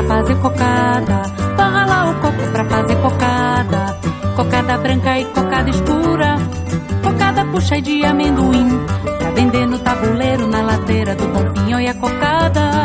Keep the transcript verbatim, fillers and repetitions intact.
fazer cocada. Vai ralar o coco pra fazer cocada. Cocada branca e cocada escura. Cocada puxa de amendoim, pra vender no tabuleiro, na ladeira do Bonfim. Olha a cocada.